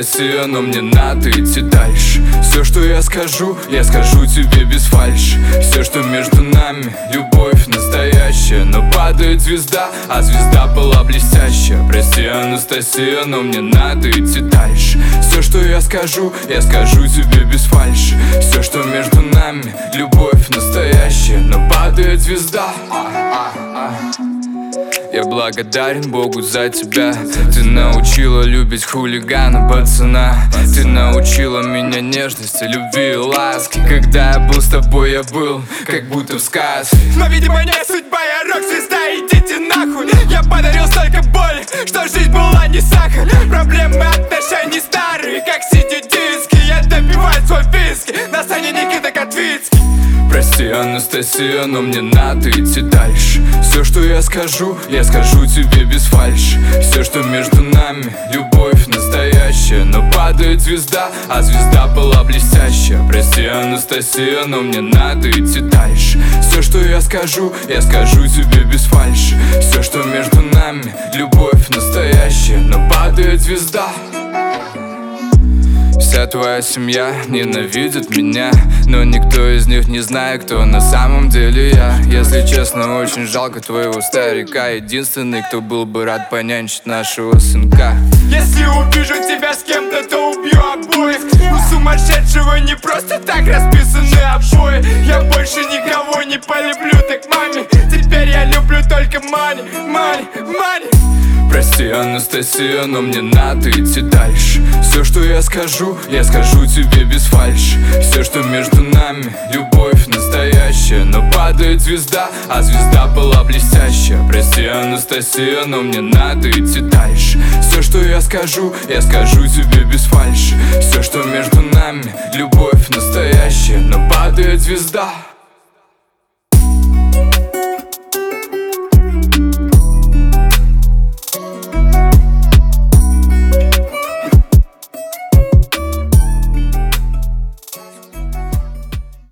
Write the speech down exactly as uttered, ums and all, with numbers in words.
Анастасия, но мне надо идти дальше. Все, что я скажу, я скажу тебе без фальши. Все, что между нами, любовь настоящая. Но падает звезда, а звезда была блестящая. Прости, Анастасия, но мне надо идти дальше. Все, что я скажу, я скажу тебе без фальши. Все, что между нами, любовь настоящая. Но падает звезда. Я благодарен Богу за тебя. Ты научила любить хулигана, пацана. Ты научила меня нежности, любви и ласки. Когда я был с тобой, я был как будто в сказке. Но, видимо, не судьба, я рок-звезда, идите нахуй. Я подарил столько боли, что жизнь была не сахар. Проблемы отношений старые, как сидя-диски. Я допиваю свой виски, на сцене Никита Котвицкий. Прости, Анастасия, но мне надо идти дальше. Все, что я скажу, я скажу тебе без фальши. Все, что между нами, любовь настоящая. Но падает звезда, а звезда была блестящая. Прости, Анастасия, но мне надо идти дальше. Все, что я скажу, я скажу тебе без фальши. Все, что между нами, любовь настоящая. Но падает звезда. Вся твоя семья ненавидит меня, но никто из них не знает, кто на самом деле я. Если честно, очень жалко твоего старика. Единственный, кто был бы рад понянчить нашего сынка. Если увижу тебя с кем-то, то убью обоих. У сумасшедшего не просто так расписаны обои. Я больше никого не полюблю, так маме. Теперь я люблю только мани, мани, мани. Прости, Анастасия, но мне надо идти дальше. Все, что я скажу, я скажу тебе без фальши. Все, что между нами, любовь настоящая. Но падает звезда, а звезда была блестящая. Прости, Анастасия, но мне надо идти дальше. Все, что я скажу, я скажу тебе без фальши. Все, что между нами, любовь настоящая. Но падает звезда.